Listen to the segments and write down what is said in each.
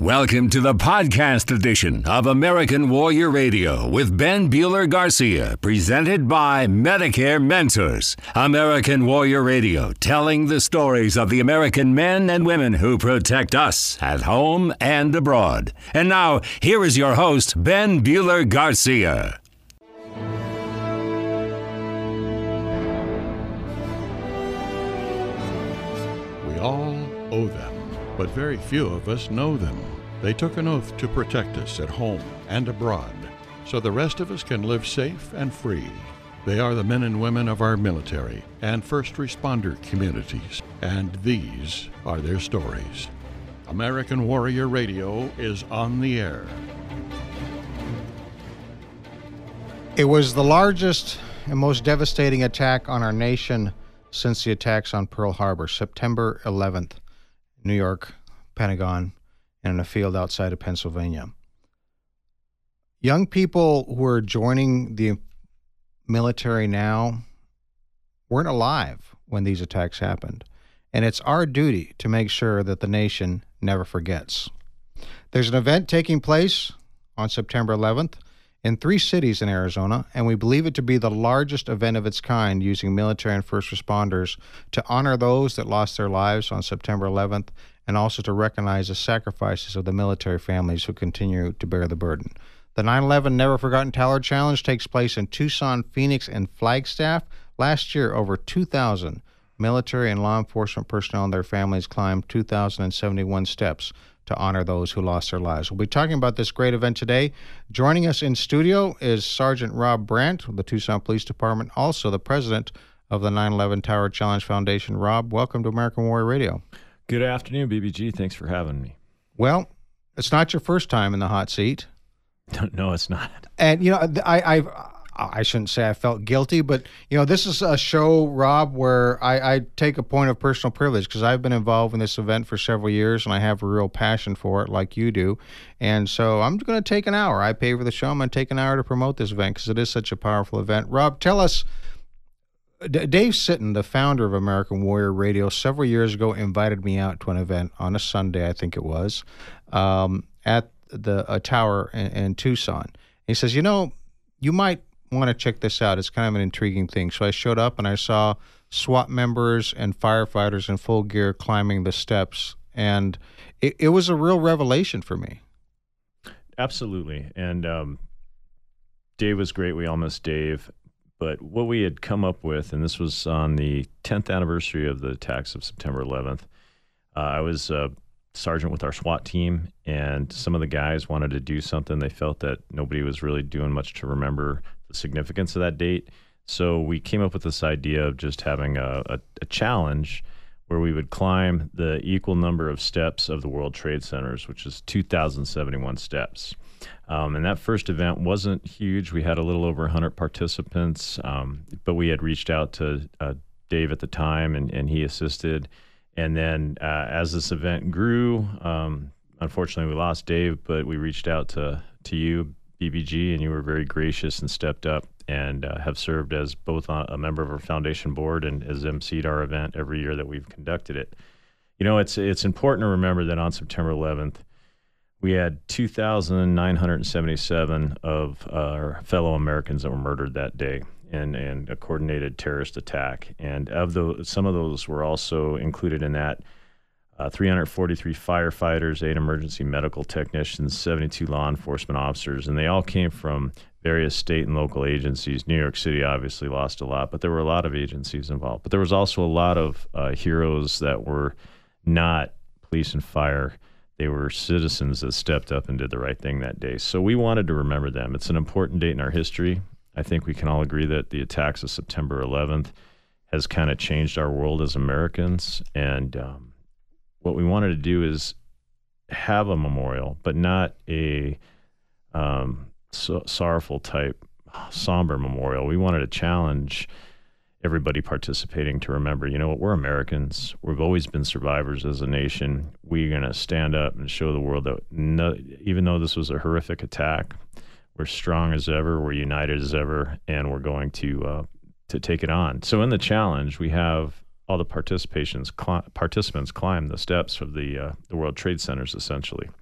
Welcome to the podcast edition of American Warrior Radio with Ben Bueller Garcia, presented by Medicare Mentors. American Warrior Radio, telling the stories of the American men and women who protect us at home and abroad. And now, here is your host, Ben Bueller Garcia. We all owe them, but very few of us know them. They took an oath to protect us at home and abroad, so the rest of us can live safe and free. They are the men and women of our military and first responder communities, and these are their stories. American Warrior Radio is on the air. It was the largest and most devastating attack on our nation since the attacks on Pearl Harbor, September 11th, New York, Pentagon, and in a field outside of Pennsylvania. Young people who are joining the military now weren't alive when these attacks happened, and it's our duty to make sure that the nation never forgets. There's an event taking place on September 11th in 3 cities in Arizona, and we believe it to be the largest event of its kind using military and first responders to honor those that lost their lives on September 11th and also to recognize the sacrifices of the military families who continue to bear the burden. The 9/11 Never Forgotten Tower Challenge takes place in Tucson, Phoenix, and Flagstaff. Last year, over 2,000 military and law enforcement personnel and their families climbed 2,071 steps to honor those who lost their lives. We'll be talking about this great event today. Joining us in studio is Sergeant Rob Brandt of the Tucson Police Department, also the president of the 9/11 Tower Challenge Foundation. Rob, welcome to American Warrior Radio. Good afternoon, BBG. Thanks for having me. Well, it's not your first time in the hot seat. No, it's not. And, you know, I shouldn't say I felt guilty, but, you know, this is a show, Rob, where I take a point of personal privilege because I've been involved in this event for several years and I have a real passion for it like you do. And so I'm going to take an hour. I pay for the show. I'm going to take an hour to promote this event because it is such a powerful event. Rob, tell us, Dave Sitton, the founder of American Warrior Radio, several years ago invited me out to an event on a Sunday, I think it was, at a tower in Tucson. He says, you know, you might want to check this out. It's kind of an intriguing thing. So I showed up and I saw SWAT members and firefighters in full gear climbing the steps, and it was a real revelation for me. Absolutely. And Dave was great. We all miss Dave. But what we had come up with, and this was on the 10th anniversary of the attacks of September 11th, I was a sergeant with our SWAT team, and some of the guys wanted to do something. They felt that nobody was really doing much to remember the significance of that date. So we came up with this idea of just having a challenge where we would climb the equal number of steps of the World Trade Centers, which is 2,071 steps. And that first event wasn't huge. We had a little over 100 participants, but we had reached out to Dave at the time, and he assisted. And then as this event grew, unfortunately we lost Dave, but we reached out to you, BBG, and you were very gracious and stepped up and have served as both a member of our foundation board and as emceed our event every year that we've conducted it. You know, it's important to remember that on September 11th, we had 2,977 of our fellow Americans that were murdered that day in a coordinated terrorist attack. And of those, some of those were also included in that 343 firefighters, 8 emergency medical technicians, 72 law enforcement officers, and they all came from various state and local agencies. New York City obviously lost a lot, but there were a lot of agencies involved. But there was also a lot of heroes that were not police and fire. They were citizens that stepped up and did the right thing that day. So we wanted to remember them. It's an important date in our history. I think we can all agree that the attacks of September 11th has kind of changed our world as Americans. And what we wanted to do is have a memorial, but not a sorrowful type, somber memorial. We wanted to challenge everybody participating to remember, you know what, we're Americans. We've always been survivors as a nation. We're going to stand up and show the world that even though this was a horrific attack, we're strong as ever, we're united as ever, and we're going to take it on. So in the challenge, we have all the participants climb the steps of the World Trade Centers, essentially.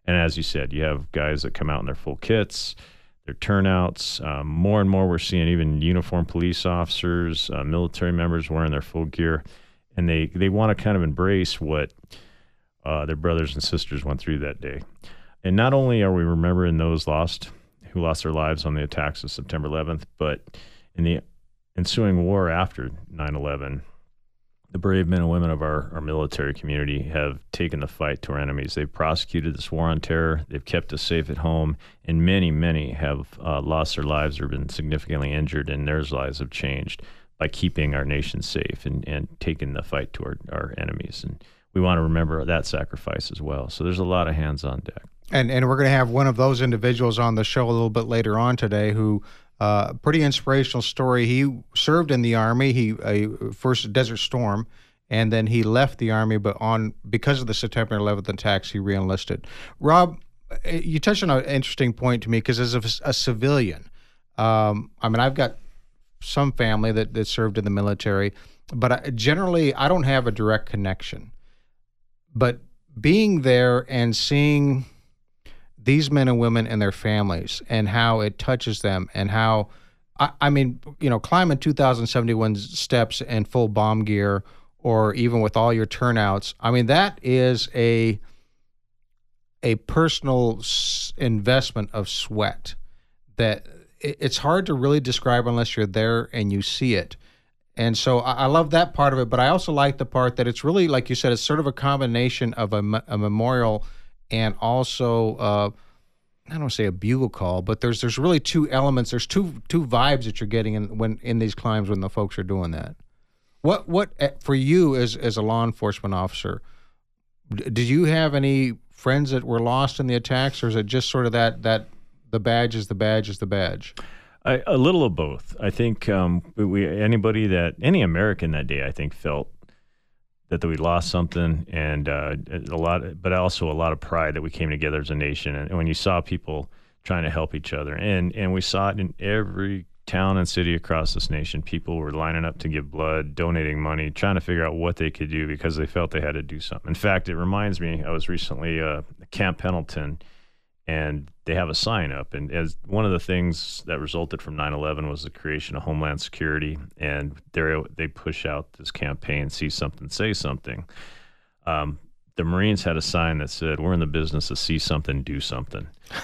And as you said, you have guys that come out in their full kits, their turnouts. More and more we're seeing even uniformed police officers, military members wearing their full gear. And they want to kind of embrace what their brothers and sisters went through that day. And not only are we remembering those who lost their lives on the attacks of September 11th, but in the ensuing war after 9/11, the brave men and women of our military community have taken the fight to our enemies. They've prosecuted this war on terror. They've kept us safe at home. And many, many have lost their lives or been significantly injured, and their lives have changed by keeping our nation safe and taking the fight to our enemies. And we want to remember that sacrifice as well. So there's a lot of hands on deck. And we're going to have one of those individuals on the show a little bit later on today who, pretty inspirational story. He served in the Army, first Desert Storm, and then he left the Army, but because of the September 11th attacks, he reenlisted. Rob, you touched on an interesting point to me, because as a civilian, I've got some family that served in the military, but generally I don't have a direct connection. But being there and seeing these men and women and their families and how it touches them, and how, climbing 2,071 steps in full bomb gear, or even with all your turnouts, that is a personal investment of sweat that it's hard to really describe unless you're there and you see it. And so I love that part of it, but I also like the part that it's really, like you said, it's sort of a combination of a memorial and also, I don't want to say a bugle call, but there's really two elements. There's two vibes that you're getting in these climbs when the folks are doing that. What for you as a law enforcement officer, did you have any friends that were lost in the attacks, or is it just sort of that the badge is the badge is the badge? A little of both. I think any American that day, I think, felt that we lost something, and but also a lot of pride that we came together as a nation. And when you saw people trying to help each other, and we saw it in every town and city across this nation, people were lining up to give blood, donating money, trying to figure out what they could do because they felt they had to do something. In fact, it reminds me, I was recently at Camp Pendleton, and they have a sign up. And as one of the things that resulted from 9/11 was the creation of Homeland Security, and they push out this campaign, See Something, Say Something. The Marines had a sign that said, "We're in the business of see something, do something."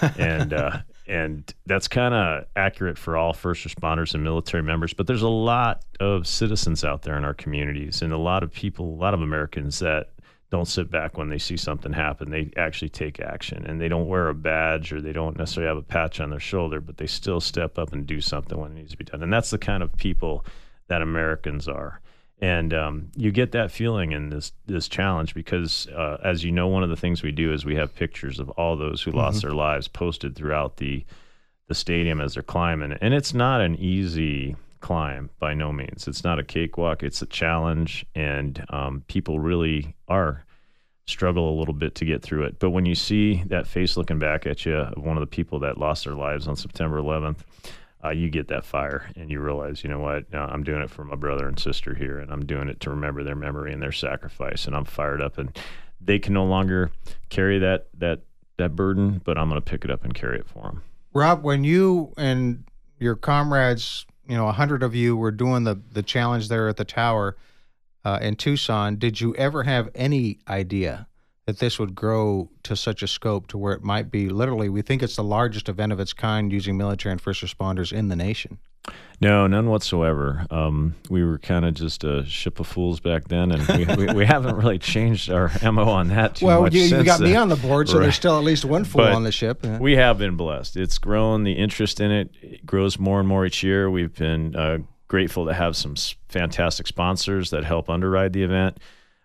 And that's kind of accurate for all first responders and military members. But there's a lot of citizens out there in our communities, and a lot of people, a lot of Americans that don't sit back when they see something happen. They actually take action, and they don't wear a badge, or they don't necessarily have a patch on their shoulder, but they still step up and do something when it needs to be done. And that's the kind of people that Americans are. And you get that feeling in this challenge because, as you know, one of the things we do is we have pictures of all those who lost their lives posted throughout the stadium as they're climbing. And it's not an easy climb by no means. It's not a cakewalk. It's a challenge, and people really struggle a little bit to get through it. But when you see that face looking back at you of one of the people that lost their lives on September 11th, you get that fire, and you realize, you know what, I'm doing it for my brother and sister here, and I'm doing it to remember their memory and their sacrifice, and I'm fired up, and they can no longer carry that burden, but I'm going to pick it up and carry it for them. Rob, when you and your comrades, 100 of you were doing the challenge there at the tower in Tucson, did you ever have any idea that this would grow to such a scope to where it might be literally, we think it's the largest event of its kind using military and first responders in the nation? No, none whatsoever. We were kind of just a ship of fools back then, and we haven't really changed our MO on that too much. Well, you got me on the board, so there's still at least one fool on the ship. We have been blessed. It's grown. The interest in it grows more and more each year. We've been grateful to have some fantastic sponsors that help underwrite the event.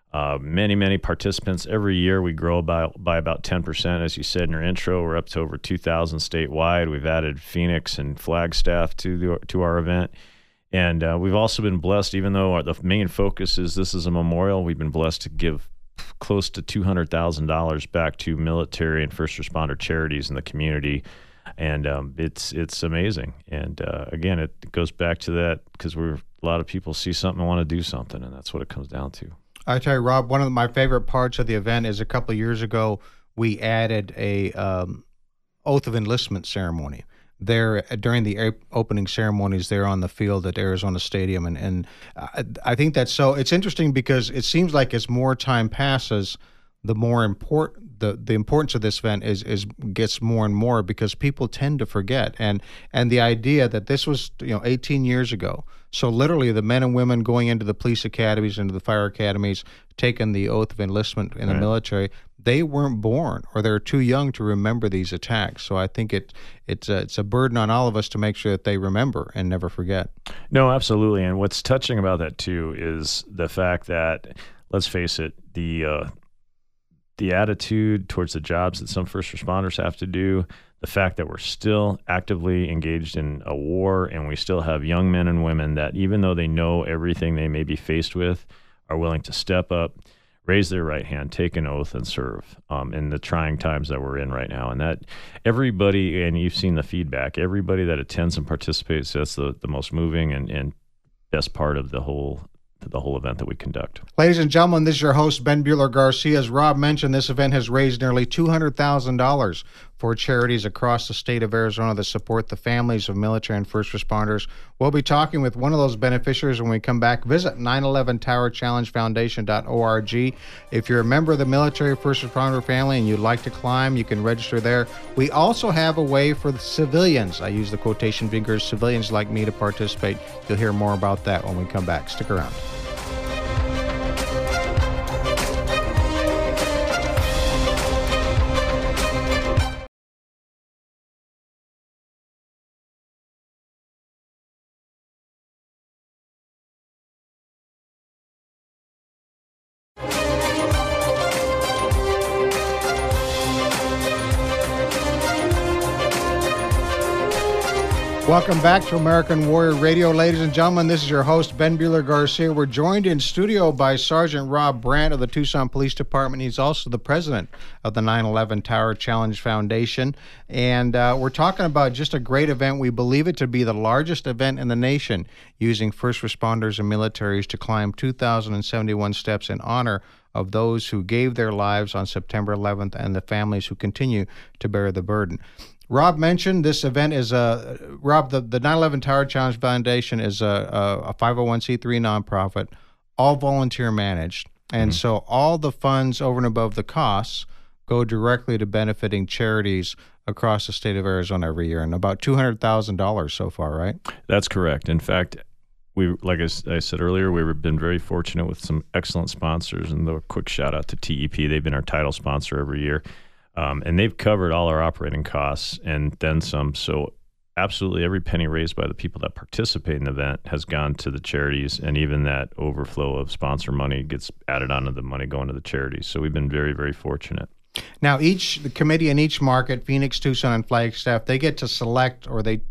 Many participants. Every year we grow by about 10%. As you said in your intro, we're up to over 2,000 statewide. We've added Phoenix and Flagstaff to our event. And we've also been blessed, even though the main focus is this is a memorial, we've been blessed to give close to $200,000 back to military and first responder charities in the community. And it's amazing. And again, it goes back to that because a lot of people see something and want to do something, and that's what it comes down to. I tell you, Rob, one of my favorite parts of the event is a couple of years ago we added a oath of enlistment ceremony there during the opening ceremonies there on the field at Arizona Stadium. And I think that's so. It's interesting because it seems like as more time passes, the more the importance of this event is gets more and more because people tend to forget. And the idea that this was 18 years ago. So literally the men and women going into the police academies, into the fire academies, taking the oath of enlistment in the military, they weren't born or they're too young to remember these attacks. So I think it's a burden on all of us to make sure that they remember and never forget. No, absolutely. And what's touching about that too is the fact that, let's face it, the attitude towards the jobs that some first responders have to do, the fact that we're still actively engaged in a war and we still have young men and women that even though they know everything they may be faced with, are willing to step up, raise their right hand, take an oath, and serve in the trying times that we're in right now. And that everybody, and you've seen the feedback, everybody that attends and participates, that's the most moving and best part of the whole event that we conduct. Ladies and gentlemen, this is your host, Ben Bueller Garcia. As Rob mentioned, this event has raised nearly $200,000 for charities across the state of Arizona that support the families of military and first responders. We'll be talking with one of those beneficiaries when we come back. Visit 911towerchallengefoundation.org. If you're a member of the military first responder family and you'd like to climb, you can register there. We also have a way for the civilians, I use the quotation fingers, civilians like me to participate. You'll hear more about that when we come back. Stick around. Welcome back to American Warrior Radio. Ladies and gentlemen, this is your host, Ben Bueller Garcia. We're joined in studio by Sergeant Rob Brandt of the Tucson Police Department. He's also the president of the 911 Tower Challenge Foundation. And we're talking about just a great event. We believe it to be the largest event in the nation using first responders and militaries to climb 2,071 steps in honor of those who gave their lives on September 11th and the families who continue to bear the burden. Rob mentioned this event is the 911 Tower Challenge Foundation is a 501c3 nonprofit, all volunteer managed. And so all the funds over and above the costs go directly to benefiting charities across the state of Arizona every year, and about $200,000 so far, right? That's correct. In fact, like I said earlier, we've been very fortunate with some excellent sponsors, and a quick shout out to TEP. They've been our title sponsor every year. And they've covered all our operating costs and then some. So absolutely every penny raised by the people that participate in the event has gone to the charities, and even that overflow of sponsor money gets added onto the money going to the charities. So we've been very, very fortunate. Now, the committee in each market, Phoenix, Tucson, and Flagstaff, they get to select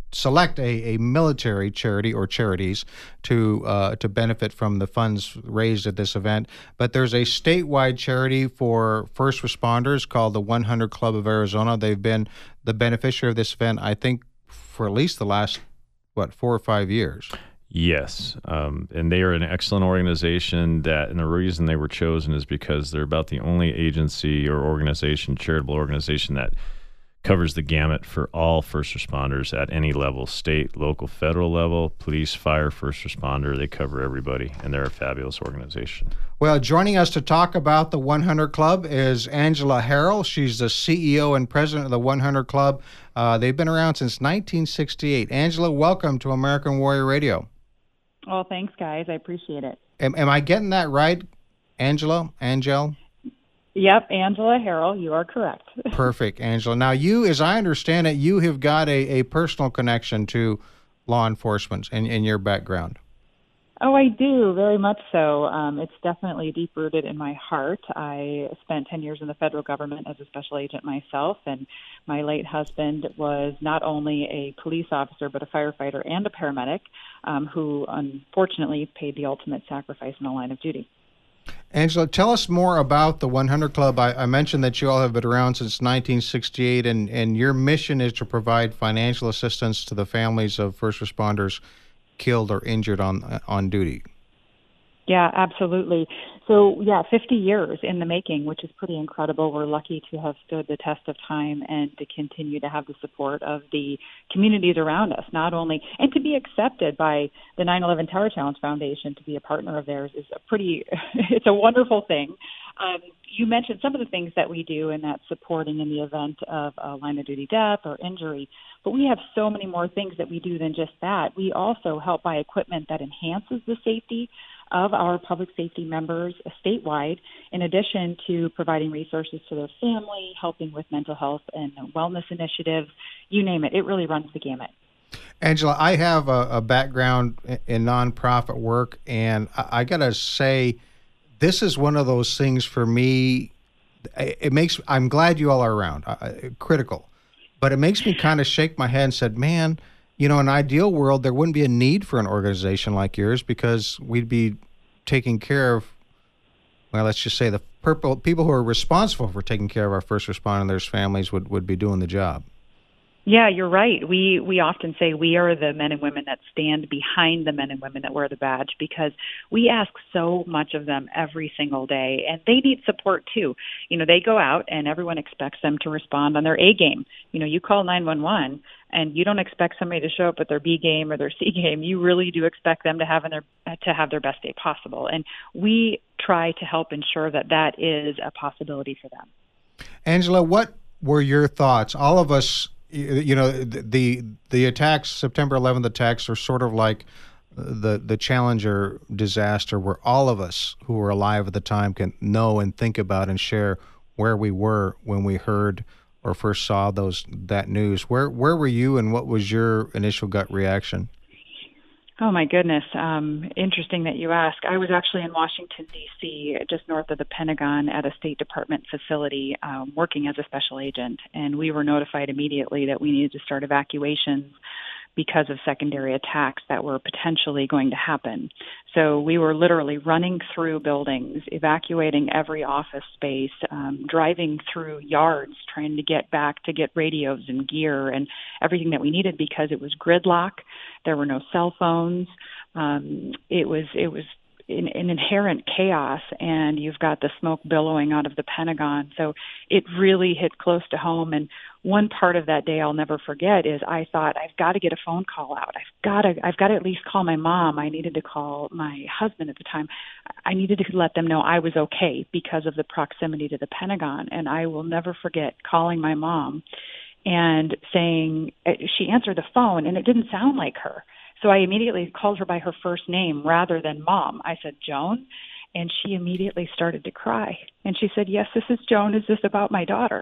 a military charity or charities to benefit from the funds raised at this event. But there's a statewide charity for first responders called the 100 Club of Arizona. They've been the beneficiary of this event, I think, for at least the last, 4 or 5 years. Yes, and they are an excellent organization and the reason they were chosen is because they're about the only agency or organization, charitable organization, that covers the gamut for all first responders at any level, state, local, federal level, police, fire, first responder. They cover everybody, and they're a fabulous organization. Well, joining us to talk about the 100 Club is Angela Harrell. She's the CEO and president of the 100 Club. They've been around since 1968. Angela, welcome to American Warrior Radio. Well, thanks, guys. I appreciate it. Am I getting that right, Angela? Angel? Yep, Angela Harrell. You are correct. Perfect, Angela. Now, you, as I understand it, you have got a personal connection to law enforcement in your background. Oh, I do, very much so. It's definitely deep-rooted in my heart. I spent 10 years in the federal government as a special agent myself, and my late husband was not only a police officer, but a firefighter and a paramedic who unfortunately paid the ultimate sacrifice in the line of duty. Angela, tell us more about the 100 Club. I mentioned that you all have been around since 1968, and your mission is to provide financial assistance to the families of first responders killed or injured on duty. Yeah, absolutely. So, 50 years in the making, which is pretty incredible. We're lucky to have stood the test of time and to continue to have the support of the communities around us, not only, and to be accepted by the 9/11 Tower Challenge Foundation to be a partner of theirs is it's a wonderful thing. You mentioned some of the things that we do, and that's supporting in the event of a line of duty death or injury. But we have so many more things that we do than just that. We also help buy equipment that enhances the safety of our public safety members statewide, in addition to providing resources to their family, helping with mental health and wellness initiatives, you name it. It really runs the gamut. Angela, I have a background in nonprofit work, and I got to say, this is one of those things for me. I'm glad you all are around, critical, but it makes me kind of shake my head and said, man, in an ideal world, there wouldn't be a need for an organization like yours because we'd be taking care of, well, let's just say the people who are responsible for taking care of our first responders' families would be doing the job. Yeah, you're right. We often say we are the men and women that stand behind the men and women that wear the badge because we ask so much of them every single day, and they need support too. They go out and everyone expects them to respond on their A game. You call 911 and you don't expect somebody to show up with their B game or their C game. You really do expect them to have their best day possible, and we try to help ensure that is a possibility for them. Angela, what were your thoughts? All of us, the attacks, September 11th attacks, are sort of like the Challenger disaster, where all of us who were alive at the time can know and think about and share where we were when we heard or first saw that news. Where were you, and what was your initial gut reaction? Oh, my goodness. Interesting that you ask. I was actually in Washington, D.C., just north of the Pentagon at a State Department facility working as a special agent, and we were notified immediately that we needed to start evacuations because of secondary attacks that were potentially going to happen. So we were literally running through buildings, evacuating every office space, driving through yards, trying to get back to get radios and gear and everything that we needed because it was gridlock. There were no cell phones. It was an inherent chaos, and you've got the smoke billowing out of the Pentagon. So it really hit close to home. And one part of that day I'll never forget is I thought, I've got to get a phone call out. I've got to at least call my mom. I needed to call my husband at the time. I needed to let them know I was okay because of the proximity to the Pentagon. And I will never forget calling my mom and saying, she answered the phone and it didn't sound like her. So I immediately called her by her first name rather than Mom. I said, Joan, and she immediately started to cry. And she said, yes, this is Joan. Is this about my daughter?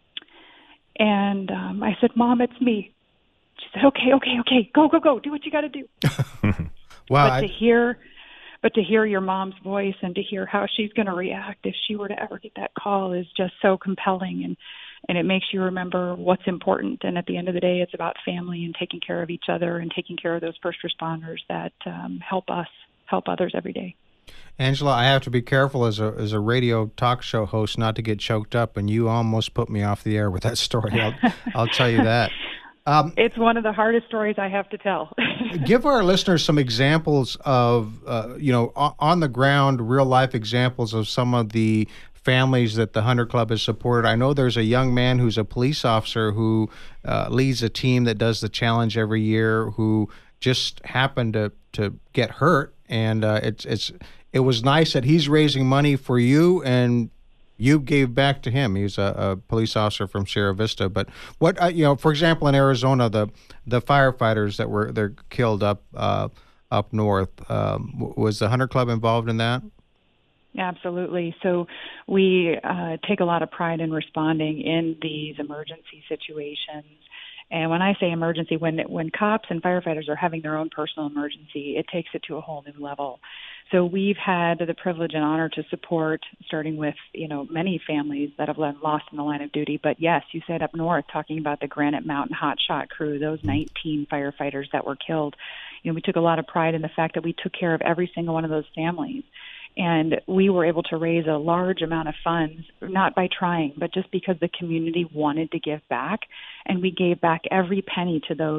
And I said, Mom, it's me. She said, okay, go, do what you got to do. Wow. But to hear your mom's voice and to hear how she's going to react if she were to ever get that call is just so compelling, and it makes you remember what's important. And at the end of the day, it's about family and taking care of each other and taking care of those first responders that help others every day. Angela, I have to be careful as a radio talk show host not to get choked up, and you almost put me off the air with that story. I'll tell you that. It's one of the hardest stories I have to tell. Give our listeners some examples of, on the ground, real life examples of some of the families that the Hunter Club has supported. I know there's a young man who's a police officer who leads a team that does the challenge every year, who just happened to get hurt, and it was nice that he's raising money for you, and you gave back to him. He's a police officer from Sierra Vista. But what for example, in Arizona, the firefighters they're killed up north, was the Hunter Club involved in that? Absolutely. So we take a lot of pride in responding in these emergency situations. And when I say emergency, when cops and firefighters are having their own personal emergency, it takes it to a whole new level. So we've had the privilege and honor to support, starting with, many families that have been lost in the line of duty. But yes, you said up north, talking about the Granite Mountain Hotshot crew, those 19 firefighters that were killed. We took a lot of pride in the fact that we took care of every single one of those families. And we were able to raise a large amount of funds, not by trying, but just because the community wanted to give back. And we gave back every penny to those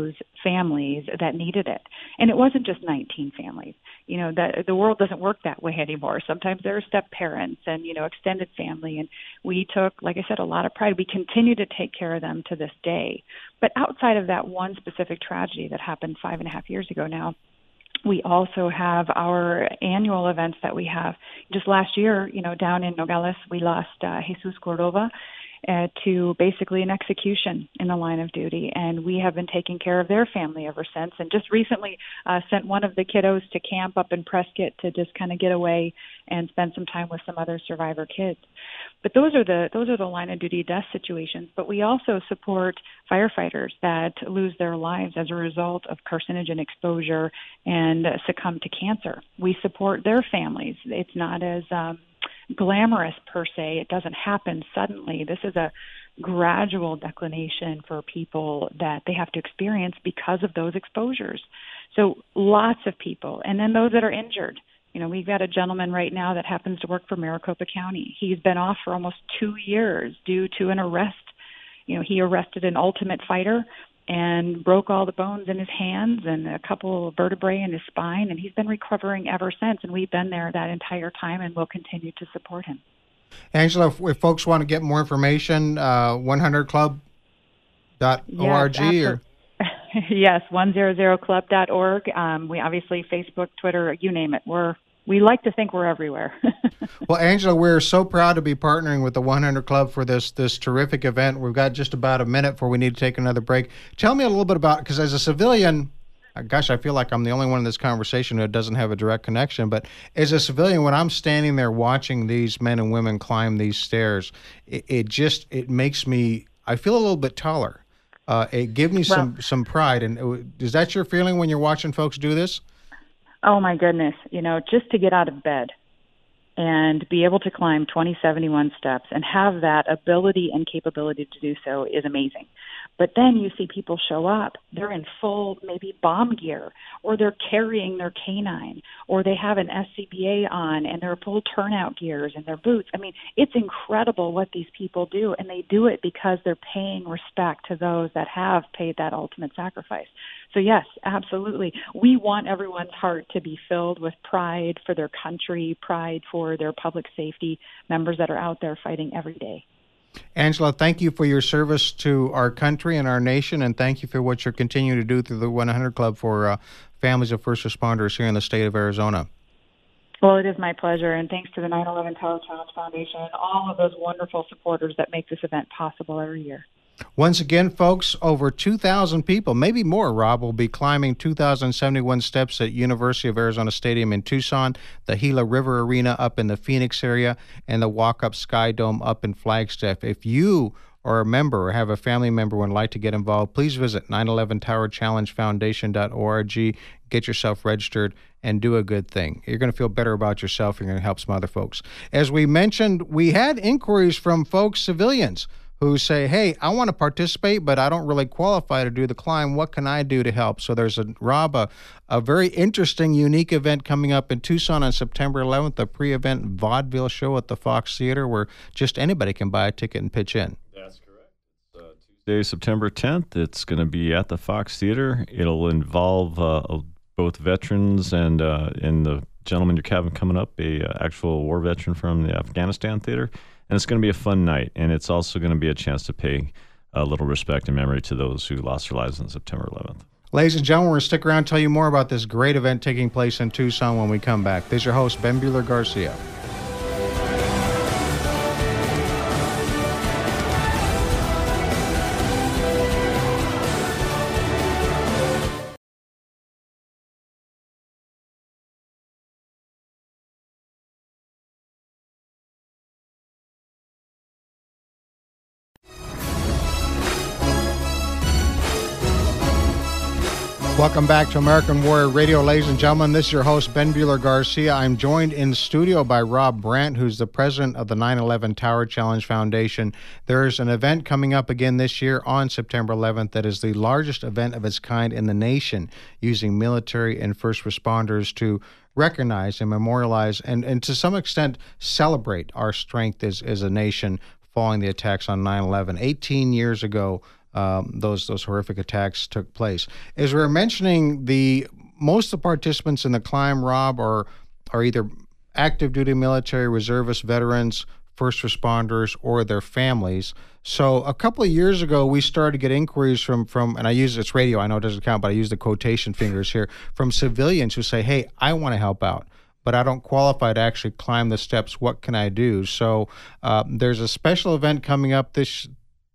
families that needed it. And it wasn't just 19 families. You know, that the world doesn't work that way anymore. Sometimes there are step parents and, you know, extended family. And we took, like I said, a lot of pride. We continue to take care of them to this day. But outside of that one specific tragedy that happened 5.5 years ago now, we also have our annual events that we have. Just last year, you know, down in Nogales, we lost Jesus Cordova to basically an execution in the line of duty. And we have been taking care of their family ever since. And just recently sent one of the kiddos to camp up in Prescott to just kind of get away and spend some time with some other survivor kids. But those are the line of duty death situations. But we also support firefighters that lose their lives as a result of carcinogen exposure and succumb to cancer. We support their families. It's not as glamorous per se. It doesn't happen suddenly. This is a gradual declination for people that they have to experience because of those exposures. So lots of people. And then those that are injured. You know, we've got a gentleman right now that happens to work for Maricopa County. He's been off for almost 2 years due to an arrest. You know, he arrested an Ultimate Fighter and broke all the bones in his hands and a couple of vertebrae in his spine, and he's been recovering ever since, and we've been there that entire time and will continue to support him. Angela, if folks want to get more information, 100club.org yes, or... Yes, 100club.org. We obviously Facebook, Twitter, you name it. We like to think we're everywhere. Well, Angela, we're so proud to be partnering with the 100 Club for this terrific event. We've got just about a minute before we need to take another break. Tell me a little bit about, because as a civilian, gosh, I feel like I'm the only one in this conversation who doesn't have a direct connection, but as a civilian, when I'm standing there watching these men and women climb these stairs, it makes me, I feel a little bit taller. It gives me some pride. And is that your feeling when you're watching folks do this? Oh, my goodness. You know, just to get out of bed and be able to climb 2071 steps and have that ability and capability to do so is amazing. But then you see people show up. They're in full maybe bomb gear, or they're carrying their canine, or they have an SCBA on and their full turnout gears and their boots. I mean, it's incredible what these people do, and they do it because they're paying respect to those that have paid that ultimate sacrifice. So yes, absolutely. We want everyone's heart to be filled with pride for their country, pride for their public safety members that are out there fighting every day. Angela, thank you for your service to our country and our nation, and thank you for what you're continuing to do through the 100 Club for families of first responders here in the state of Arizona. Well, it is my pleasure, and thanks to the 9/11 Tower Challenge Foundation and all of those wonderful supporters that make this event possible every year. Once again, folks, over 2,000 people, maybe more, Rob, will be climbing 2,071 steps at University of Arizona Stadium in Tucson, the Gila River Arena up in the Phoenix area, and the Walk Up Sky Dome up in Flagstaff. If you are a member or have a family member and would like to get involved, please visit 911towerchallengefoundation.org, get yourself registered, and do a good thing. You're going to feel better about yourself. You're going to help some other folks. As we mentioned, we had inquiries from folks, civilians, who say, hey, I want to participate, but I don't really qualify to do the climb. What can I do to help? So there's, a very interesting, unique event coming up in Tucson on September 11th, a pre-event vaudeville show at the Fox Theater where just anybody can buy a ticket and pitch in. That's correct. It's Tuesday, September 10th. It's going to be at the Fox Theater. It'll involve both veterans and the gentleman you're having coming up, a actual war veteran from the Afghanistan theater. And it's going to be a fun night, and it's also going to be a chance to pay a little respect and memory to those who lost their lives on September 11th. Ladies and gentlemen, we're going to stick around and tell you more about this great event taking place in Tucson when we come back. This is your host, Ben Buehler-Garcia. Welcome back to American Warrior Radio, ladies and gentlemen. This is your host, Ben Buehler-Garcia. I'm joined in the studio by Rob Brandt, who's the president of the 9/11 Tower Challenge Foundation. There's an event coming up again this year on September 11th that is the largest event of its kind in the nation, using military and first responders to recognize and memorialize and to some extent celebrate our strength as a nation following the attacks on 9/11. 18 years ago, those horrific attacks took place. As we were mentioning, most of the participants in the climb, Rob, are either active duty military, reservist veterans, first responders, or their families. So a couple of years ago, we started to get inquiries from and it's radio, I know it doesn't count, but I use the quotation fingers here, from civilians who say, hey, I want to help out, but I don't qualify to actually climb the steps. What can I do? So there's a special event coming up this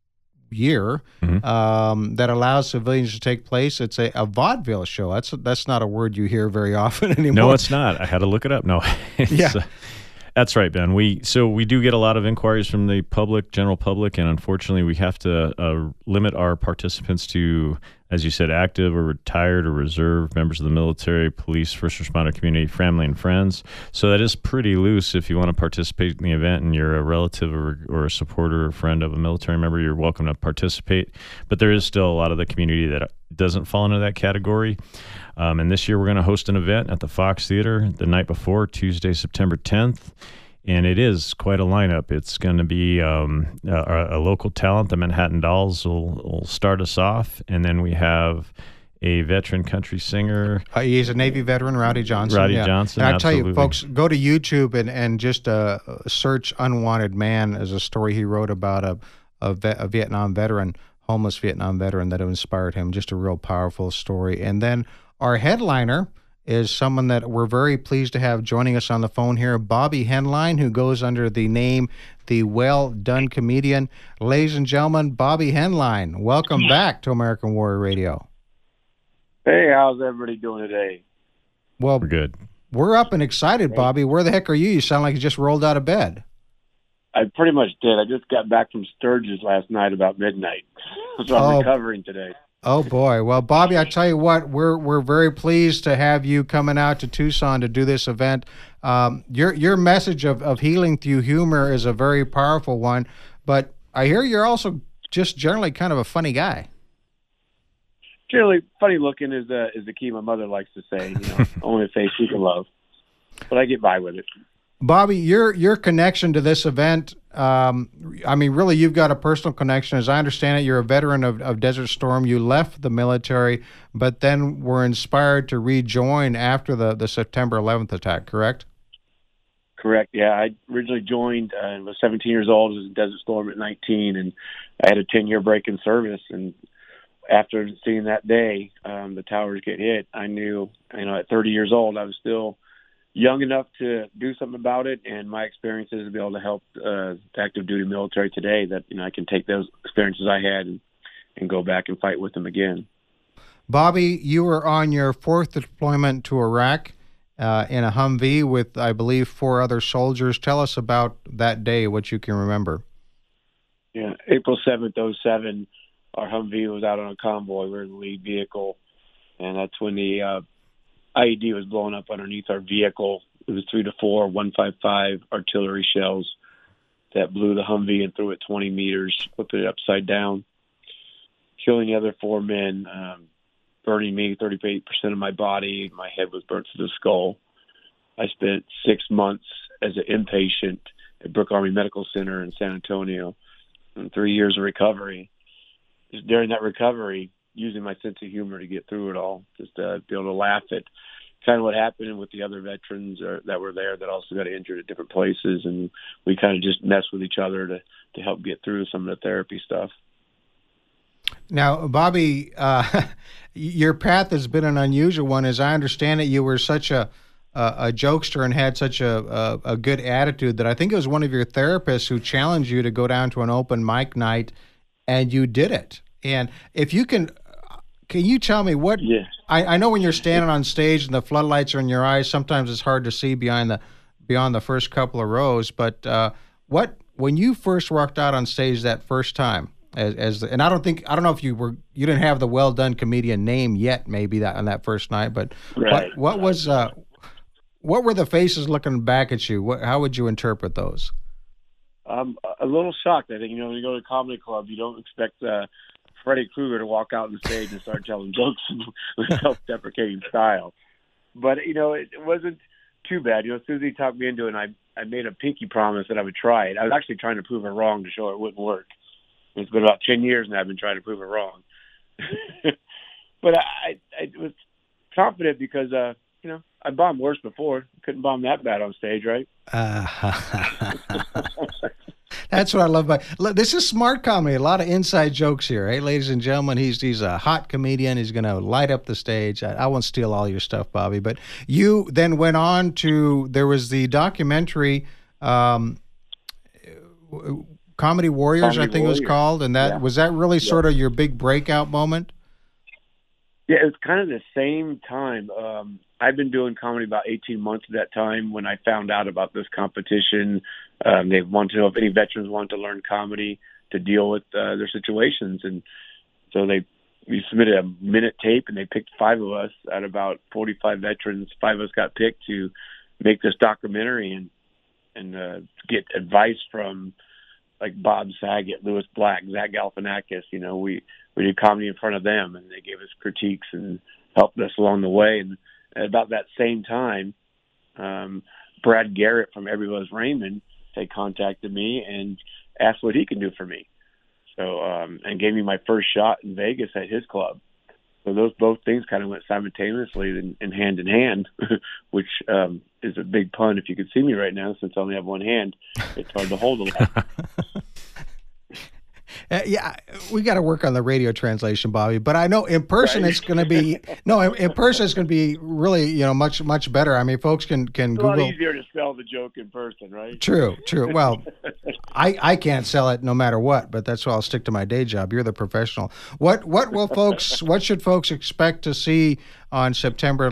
year that allows civilians to take place. It's a vaudeville show. That's not a word you hear very often anymore. No, it's not. I had to look it up. No. Yeah. That's right, Ben. We do get a lot of inquiries from the general public, and unfortunately we have to limit our participants to, as you said, active or retired or reserve members of the military, police, first responder community, family, and friends. So that is pretty loose. If you want to participate in the event and you're a relative or a supporter or friend of a military member, you're welcome to participate. But there is still a lot of the community that doesn't fall into that category. And this year we're going to host an event at the Fox Theater the night before, Tuesday, September 10th. And it is quite a lineup. It's going to be a local talent. The Manhattan Dolls will start us off. And then we have a veteran country singer. He's a Navy veteran, Rowdy Johnson. Johnson, and I'll absolutely. tell you, folks, go to YouTube and just search Unwanted Man as a story he wrote about a Vietnam veteran, homeless Vietnam veteran that inspired him. Just a real powerful story. And then our headliner is someone that we're very pleased to have joining us on the phone here, Bobby Henline, who goes under the name The Well Done Comedian. Ladies and gentlemen, Bobby Henline, welcome back to American Warrior Radio. Hey, how's everybody doing today? Well, we're good. We're up and excited, Bobby. Where the heck are you? You sound like you just rolled out of bed. I pretty much did. I just got back from Sturgis last night about midnight, so I'm recovering today. Oh, boy. Well, Bobby, I tell you what, we're very pleased to have you coming out to Tucson to do this event. Your message of healing through humor is a very powerful one, but I hear you're also just generally kind of a funny guy. Generally, funny looking is the key my mother likes to say. Only a face you can love. But I get by with it. Bobby, your connection to this event, really, you've got a personal connection. As I understand it, you're a veteran of Desert Storm. You left the military, but then were inspired to rejoin after the September 11th attack, correct? Correct, yeah. I originally joined and was 17 years old. I was in Desert Storm at 19, and I had a 10-year break in service. And after seeing that day, the towers get hit, I knew, at 30 years old, I was still young enough to do something about it, and my experiences to be able to help the active duty military today, that I can take those experiences I had and go back and fight with them again. Bobby, you were on your fourth deployment to Iraq in a Humvee with, I believe, 4 other soldiers. Tell us about that day, what you can remember. Yeah, April 7th, 2007, our Humvee was out on a convoy. We were in the lead vehicle, and that's when the IED was blown up underneath our vehicle. It was 3 to 4 155 artillery shells that blew the Humvee and threw it 20 meters, flipped it upside down, killing the other 4 men, burning me 38% of my body. My head was burnt to the skull. I spent 6 months as an inpatient at Brooke Army Medical Center in San Antonio, and 3 years of recovery. Just during that recovery, using my sense of humor to get through it all, just to be able to laugh at kind of what happened with the other veterans that were there that also got injured at different places, and we kind of just mess with each other to help get through some of the therapy stuff. Now, Bobby, your path has been an unusual one. As I understand it, you were such a jokester and had such a good attitude that I think it was one of your therapists who challenged you to go down to an open mic night, and you did it. And if you can you tell me what? Yeah. I know when you're standing on stage and the floodlights are in your eyes, sometimes it's hard to see beyond the first couple of rows. But when you first walked out on stage that first time, and I don't know if you didn't have the Well Done Comedian name yet, maybe that on that first night. But right. What were the faces looking back at you? How would you interpret those? I'm a little shocked. I think, when you go to a comedy club, you don't expect Freddy Krueger to walk out on the stage and start telling jokes with self-deprecating style. But, it wasn't too bad. Susie talked me into it, and I made a pinky promise that I would try it. I was actually trying to prove her wrong to show her it wouldn't work. It's been about 10 years now I've been trying to prove it wrong. But I was confident because, I bombed worse before. Couldn't bomb that bad on stage, right? That's what I love about this is smart comedy. A lot of inside jokes here, eh, ladies and gentlemen. He's a hot comedian. He's going to light up the stage. I won't steal all your stuff, Bobby, but you then went on to, there was the documentary, Comedy Warriors, I think it was called, and that was that really sort of your big breakout moment? Yeah, it was kind of the same time. I've been doing comedy about 18 months at that time when I found out about this competition. They wanted to know if any veterans wanted to learn comedy to deal with their situations. And so we submitted a minute tape, and they picked 5 of us out of about 45 veterans. 5 of us got picked to make this documentary and get advice from like Bob Saget, Louis Black, Zach Galifianakis. We did comedy in front of them, and they gave us critiques and helped us along the way. And at about that same time, Brad Garrett from Everybody's Raymond had contacted me and asked what he can do for me. So, and gave me my first shot in Vegas at his club. So those both things kind of went simultaneously and hand in hand, which is a big pun. If you could see me right now, since I only have one hand, it's hard to hold a lot. Yeah, we got to work on the radio translation, Bobby. But I know in person it's going to be in person it's going to be really much better. I mean, folks can Google. It's a lot easier to sell the joke in person, right? True. Well, I can't sell it no matter what, but that's why I'll stick to my day job. You're the professional. What should folks expect to see on September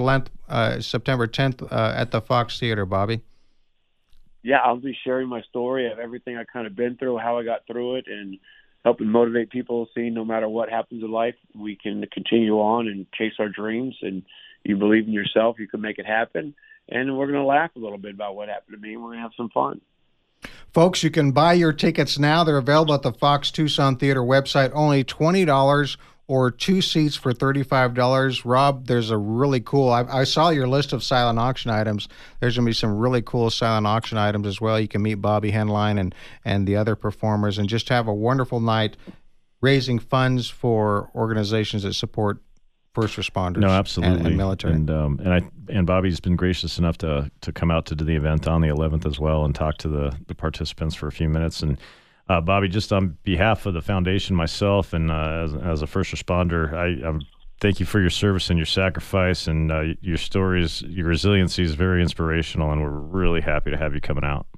10th at the Fox Theater, Bobby? Yeah, I'll be sharing my story of everything I kind of been through, how I got through it, and helping motivate people, seeing no matter what happens in life, we can continue on and chase our dreams. And you believe in yourself, you can make it happen. And we're going to laugh a little bit about what happened to me, and we're going to have some fun. Folks, you can buy your tickets now. They're available at the Fox Tucson Theater website. Only $20 or 2 seats for $35. Rob, there's a really cool, I saw your list of silent auction items. There's going to be some really cool silent auction items as well. You can meet Bobby Henline and the other performers and just have a wonderful night raising funds for organizations that support first responders. No, absolutely. And military. And Bobby's been gracious enough to come out to the event on the 11th as well and talk to the participants for a few minutes. And Bobby, just on behalf of the foundation, myself, and as a first responder, I thank you for your service and your sacrifice, and your stories, your resiliency is very inspirational, and we're really happy to have you coming out.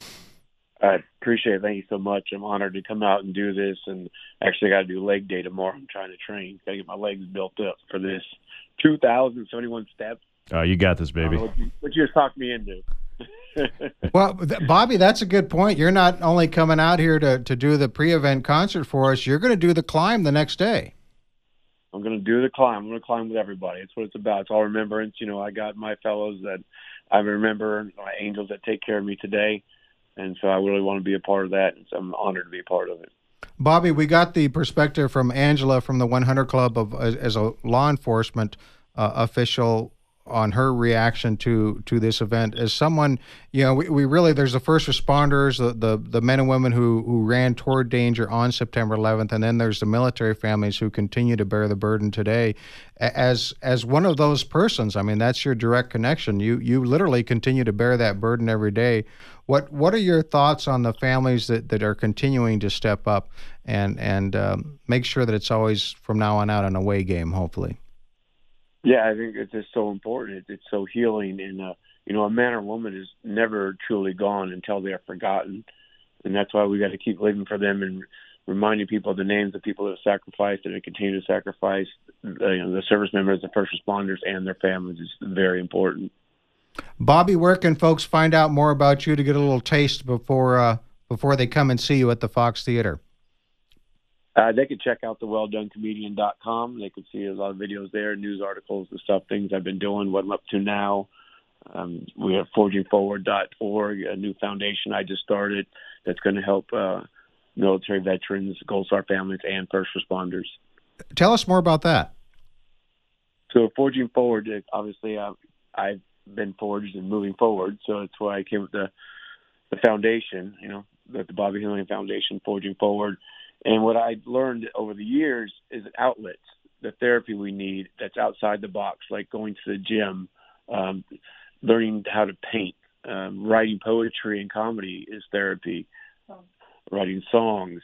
I appreciate it. Thank you so much. I'm honored to come out and do this, and actually got to do leg day tomorrow. I'm trying to train. Got to get my legs built up for this. 2,071 steps. You got this, baby. What you just talked me into. Well, Bobby, that's a good point. You're not only coming out here to do the pre-event concert for us, you're going to do the climb the next day. I'm going to do the climb. I'm going to climb with everybody. It's what it's about. It's all remembrance. I got my fellows that I remember, my angels that take care of me today. And so I really want to be a part of that. And so I'm honored to be a part of it. Bobby, we got the perspective from Angela from the 100 Club as a law enforcement official on her reaction to this event. As someone, we really, there's the first responders, the men and women who ran toward danger on September 11th, and then there's the military families who continue to bear the burden today. As one of those persons, I mean, that's your direct connection. You literally continue to bear that burden every day. What are your thoughts on the families that are continuing to step up and make sure that it's always from now on out an away game, hopefully? Yeah, I think it's just so important. It's so healing. And, a man or woman is never truly gone until they are forgotten. And that's why we got to keep living for them and reminding people of the names of people that have sacrificed and continue to sacrifice. The service members, the first responders, and their families is very important. Bobby, where can folks find out more about you to get a little taste before they come and see you at the Fox Theater? They can check out the welldonecomedian.com. They can see a lot of videos there, news articles, the stuff, things I've been doing, what I'm up to now. We have forgingforward.org, a new foundation I just started that's going to help military veterans, Gold Star families, and first responders. Tell us more about that. So Forging Forward, obviously I've been forged and moving forward, so that's why I came with the foundation, the Bobby Henline Foundation, Forging Forward. And what I learned over the years is outlets, the therapy we need that's outside the box, like going to the gym, learning how to paint, writing poetry and comedy is therapy, writing songs,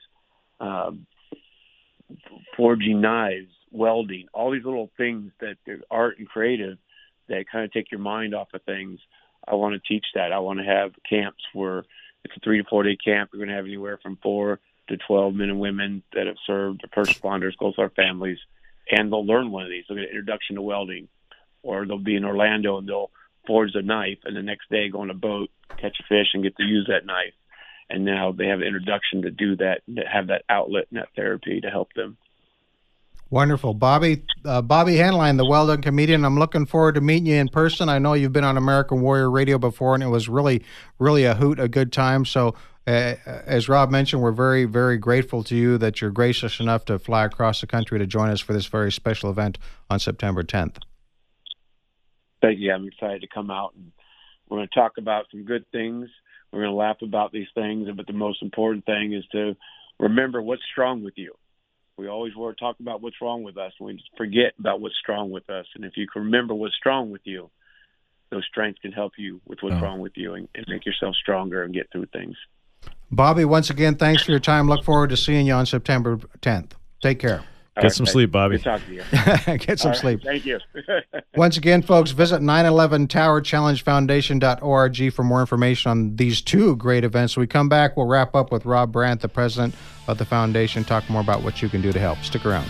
forging knives, welding, all these little things that are art and creative that kind of take your mind off of things. I want to teach that. I want to have camps where it's a 3 to 4 day camp. We're going to have anywhere from 4 to 12 men and women that have served, the first responders, close to our families, and they'll learn one of these. They'll get an introduction to welding, or they'll be in Orlando and they'll forge a knife, and the next day go on a boat, catch a fish, and get to use that knife. And now they have an introduction to do that, to have that outlet and that therapy to help them. Wonderful. Bobby Henline, the Well Done comedian. I'm looking forward to meeting you in person. I know you've been on American Warrior Radio before, and it was really, really a hoot, a good time. So as Rob mentioned, we're very, very grateful to you that you're gracious enough to fly across the country to join us for this very special event on September 10th. Thank you. I'm excited to come out, and we're going to talk about some good things. We're going to laugh about these things, but the most important thing is to remember what's strong with you. We always want to talk about what's wrong with us, and we forget about what's strong with us. And if you can remember what's strong with you, those strengths can help you with what's wrong with you and make yourself stronger and get through things. Bobby, once again, thanks for your time. Look forward to seeing you on September 10th. Take care. Get some sleep, Bobby. Good talking to you. Get some sleep. Thank you. Once again, folks, visit 911towerchallengefoundation.org for more information on these two great events. When we come back, we'll wrap up with Rob Brandt, the president of the foundation, talk more about what you can do to help. Stick around.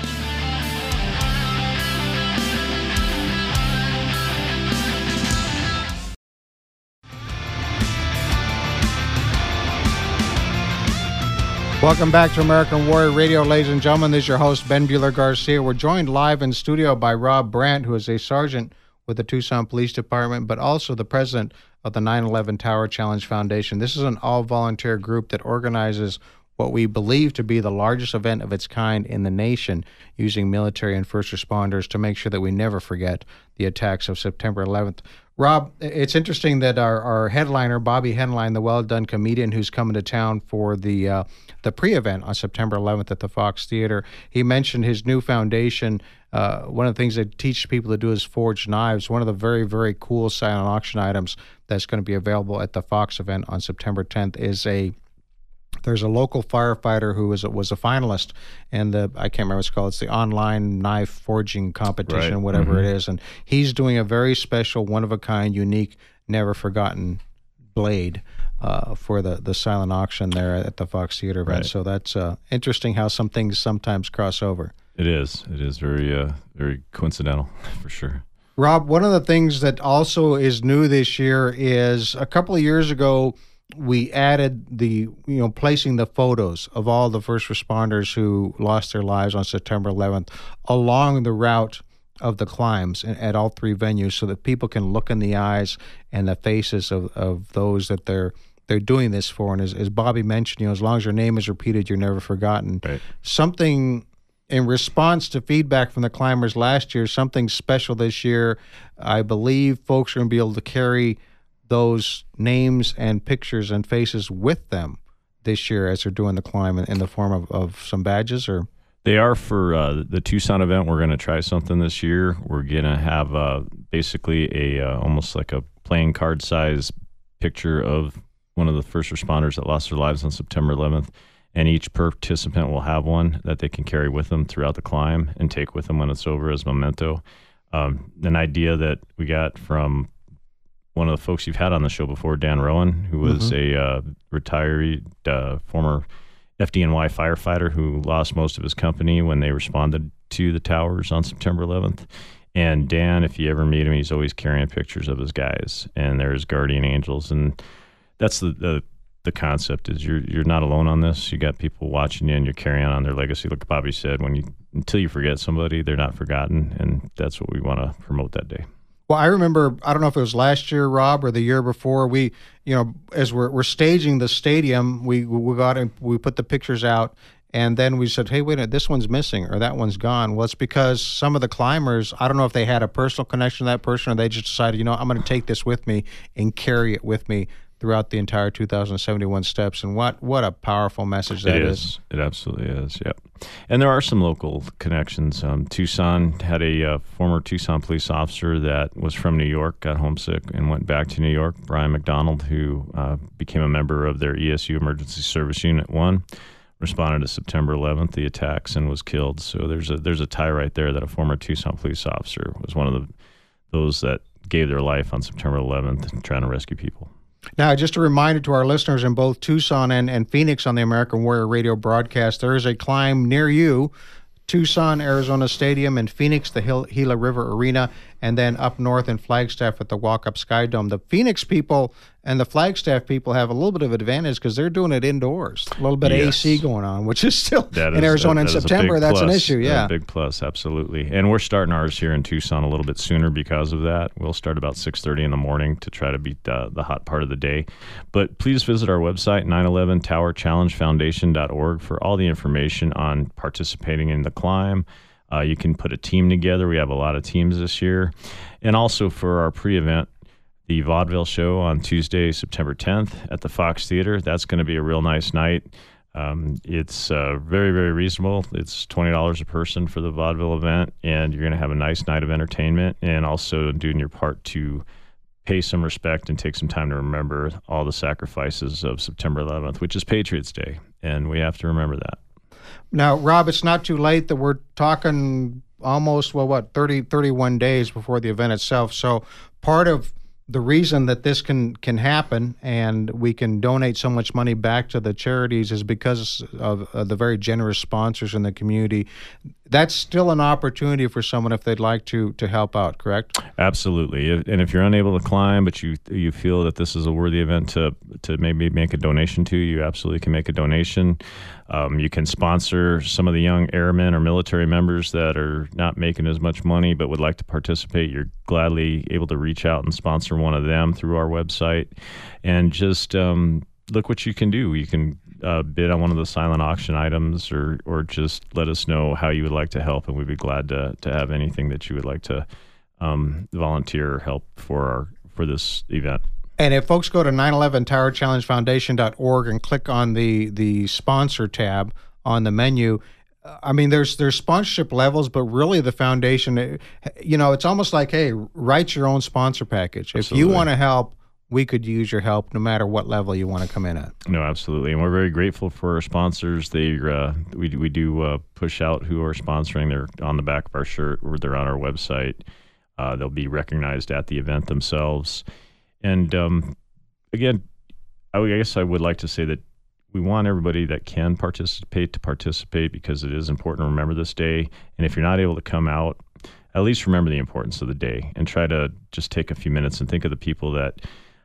Welcome back to American Warrior Radio, ladies and gentlemen. This is your host, Ben Bueller Garcia. We're joined live in studio by Rob Brandt, who is a sergeant with the Tucson Police Department, but also the president of the 9/11 Tower Challenge Foundation. This is an all-volunteer group that organizes what we believe to be the largest event of its kind in the nation, using military and first responders to make sure that we never forget the attacks of September 11th. Rob, it's interesting that our headliner, Bobby Henline, the Well Done comedian who's coming to town for the pre-event on September 11th at the Fox Theater, he mentioned his new foundation. One of the things they teach people to do is forge knives. One of the very, very cool silent auction items that's going to be available at the Fox event on September 10th is there's a local firefighter who was a finalist, and I can't remember what it's called. It's the online knife forging competition, right. Whatever it is. And he's doing a very special, one-of-a-kind, unique, never-forgotten blade for the silent auction there at the Fox Theater event. Right. So that's interesting how some things sometimes cross over. It is. It is very, very coincidental, for sure. Rob, one of the things that also is new this year is a couple of years ago, we added placing the photos of all the first responders who lost their lives on September 11th along the route of the climbs at all three venues, so that people can look in the eyes and the faces of those that they're doing this for. And as Bobby mentioned, as long as your name is repeated, you're never forgotten. Right. Something in response to feedback from the climbers last year, something special this year. I believe folks are going to be able to carry those names and pictures and faces with them this year as they're doing the climb in the form of some badges? Or they are for the Tucson event. We're going to try something this year. We're going to have basically almost like a playing card size picture of one of the first responders that lost their lives on September 11th, and each participant will have one that they can carry with them throughout the climb and take with them when it's over as memento. An idea that we got from one of the folks you've had on the show before, Dan Rowan, who was a retired former FDNY firefighter who lost most of his company when they responded to the towers on September 11th. And Dan, if you ever meet him, he's always carrying pictures of his guys, and they're his guardian angels. And that's the concept is you're not alone on this. You got people watching you, and you're carrying on their legacy. Like Bobby said, until you forget somebody, they're not forgotten, and that's what we want to promote that day. Well, I remember, I don't know if it was last year, Rob, or the year before, we, as we're staging the stadium, we got and we put the pictures out, and then we said, hey, wait a minute, this one's missing or that one's gone. Well, it's because some of the climbers, I don't know if they had a personal connection to that person or they just decided, I'm going to take this with me and carry it with me throughout the entire 2,071 steps. And what a powerful message that is. It absolutely is, yep. And there are some local connections. Tucson had a former Tucson police officer that was from New York, got homesick, and went back to New York, Brian McDonald, who became a member of their ESU Emergency Service Unit 1, responded to September 11th, the attacks, and was killed. So there's a tie right there that a former Tucson police officer was one of those that gave their life on September 11th trying to rescue people. Now, just a reminder to our listeners in both Tucson and Phoenix on the American Warrior Radio broadcast, there is a climb near you, Tucson, Arizona Stadium, in Phoenix, the Gila River Arena, and then up north in Flagstaff at the Walk-Up Sky Dome. The Phoenix people and the Flagstaff people have a little bit of advantage because they're doing it indoors. A little bit of AC going on, which is still in Arizona in September. That's an issue, yeah. A big plus, absolutely. And we're starting ours here in Tucson a little bit sooner because of that. We'll start about 6:30 in the morning to try to beat the hot part of the day. But please visit our website, 911towerchallengefoundation.org, for all the information on participating in the climb. You can put a team together. We have a lot of teams this year. And also for our pre-event, the vaudeville show on Tuesday, September 10th at the Fox Theater. That's going to be a real nice night. It's very, very reasonable. It's $20 a person for the vaudeville event, and you're going to have a nice night of entertainment and also doing your part to pay some respect and take some time to remember all the sacrifices of September 11th, which is Patriots Day, and we have to remember that. Now, Rob, it's not too late that we're talking almost, 31 days before the event itself. So part of the reason that this can happen and we can donate so much money back to the charities is because of the very generous sponsors in the community. That's still an opportunity for someone if they'd like to help out, correct? Absolutely. And if you're unable to climb, but you feel that this is a worthy event to maybe make a donation to, you absolutely can make a donation. You can sponsor some of the young airmen or military members that are not making as much money but would like to participate. You're gladly able to reach out and sponsor one of them through our website. And just look what you can do. You can bid on one of the silent auction items or just let us know how you would like to help, and we'd be glad to have anything that you would like to volunteer or help for this event. And if folks go to 911towerchallengefoundation.org and click on the sponsor tab on the menu, I mean, there's sponsorship levels, but really the foundation, it's almost like, hey, write your own sponsor package. Absolutely. If you want to help, we could use your help no matter what level you want to come in at. No, absolutely. And we're very grateful for our sponsors. We do push out who are sponsoring. They're on the back of our shirt or they're on our website. They'll be recognized at the event themselves. And again, I guess I would like to say that we want everybody that can participate to participate because it is important to remember this day. And if you're not able to come out, at least remember the importance of the day and try to just take a few minutes and think of the people that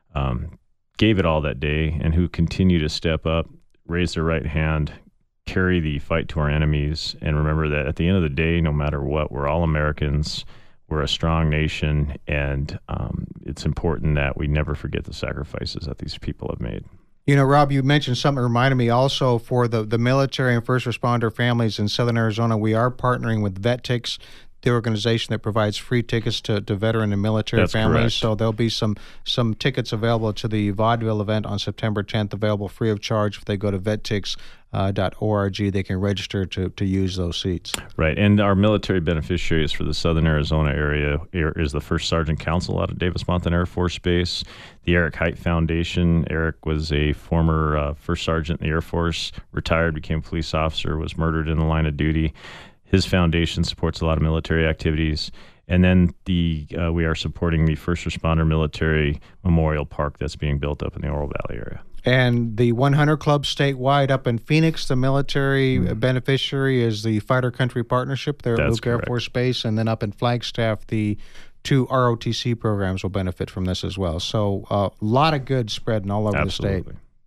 gave it all that day and who continue to step up, raise their right hand, carry the fight to our enemies, and remember that at the end of the day, no matter what, we're all Americans. We're a strong nation, and it's important that we never forget the sacrifices that these people have made. Rob, you mentioned something that reminded me also for the military and first responder families in Southern Arizona. We are partnering with VetTix, the organization that provides free tickets to veteran and military families. Correct. So there'll be some tickets available to the vaudeville event on September 10th, available free of charge. If they go to vettix.org, they can register to use those seats. Right, and our military beneficiaries for the Southern Arizona area is the First Sergeant Council out of Davis-Monthan Air Force Base, the Eric Hite Foundation. Eric was a former First Sergeant in the Air Force, retired, became a police officer, was murdered in the line of duty. His foundation supports a lot of military activities. And then we are supporting the First Responder Military Memorial Park that's being built up in the Oro Valley area. And the 100 Club statewide up in Phoenix, the military beneficiary is the Fighter Country Partnership there at Luke Air Force Base. And then up in Flagstaff, the 2 ROTC programs will benefit from this as well. So a lot of good spreading all over the state.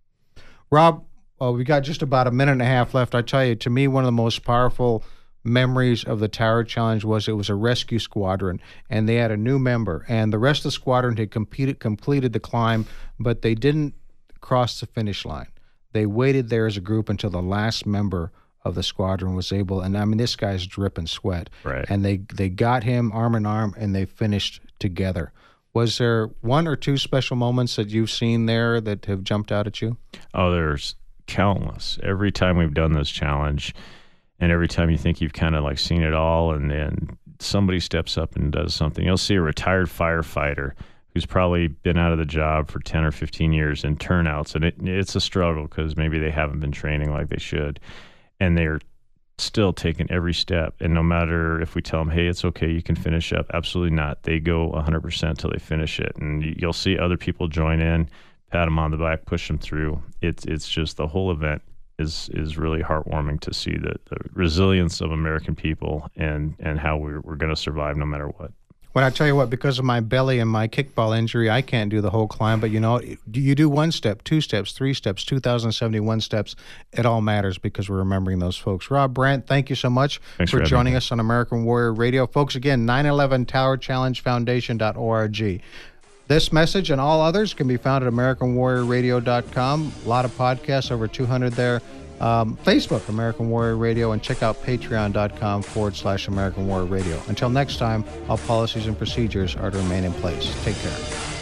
Rob, we got just about a minute and a half left. I tell you, to me, one of the most powerful memories of the Tower Challenge was it was a rescue squadron, and they had a new member, and the rest of the squadron had completed the climb, but they didn't cross the finish line. They waited there as a group until the last member of the squadron was able, and I mean, this guy's dripping sweat. Right. And they got him arm in arm, and they finished together. Was there one or two special moments that you've seen there that have jumped out at you? Oh, there's countless. Every time we've done this challenge, and every time you think you've kind of like seen it all, and then somebody steps up and does something. You'll see a retired firefighter who's probably been out of the job for 10 or 15 years in turnouts, and it's a struggle because maybe they haven't been training like they should, and they're still taking every step. And no matter if we tell them, hey, it's okay, you can finish up, absolutely not. They go 100% till they finish it. And you'll see other people join in, pat them on the back, push them through. It's just the whole event is really heartwarming to see the resilience of American people and how we're going to survive no matter what. Well, I tell you what, because of my belly and my kickball injury, I can't do the whole climb. But, you do 1 step, 2 steps, 3 steps, 2,071 steps. It all matters because we're remembering those folks. Rob Brandt, thank you so much for joining us on American Warrior Radio. Folks, again, 911towerchallengefoundation.org. This message and all others can be found at AmericanWarriorRadio.com. A lot of podcasts, over 200 there. Facebook, American Warrior Radio, and check out patreon.com/American Warrior Radio. Until next time, all policies and procedures are to remain in place. Take care.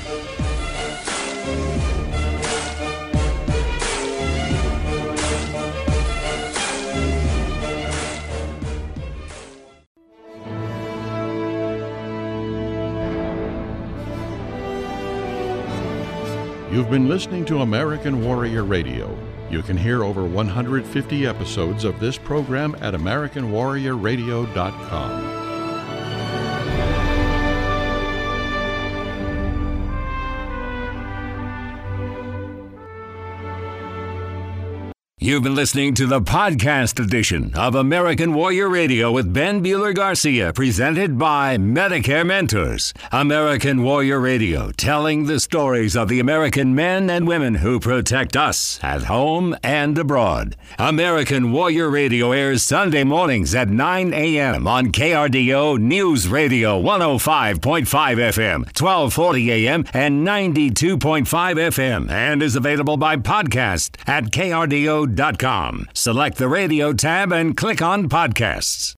You've been listening to American Warrior Radio. You can hear over 150 episodes of this program at AmericanWarriorRadio.com. You've been listening to the podcast edition of American Warrior Radio with Ben Bueller Garcia, presented by Medicare Mentors. American Warrior Radio, telling the stories of the American men and women who protect us at home and abroad. American Warrior Radio airs Sunday mornings at 9 a.m. on KRDO News Radio 105.5 FM, 1240 a.m. and 92.5 FM, and is available by podcast at KRDO.com. Select the radio tab and click on podcasts.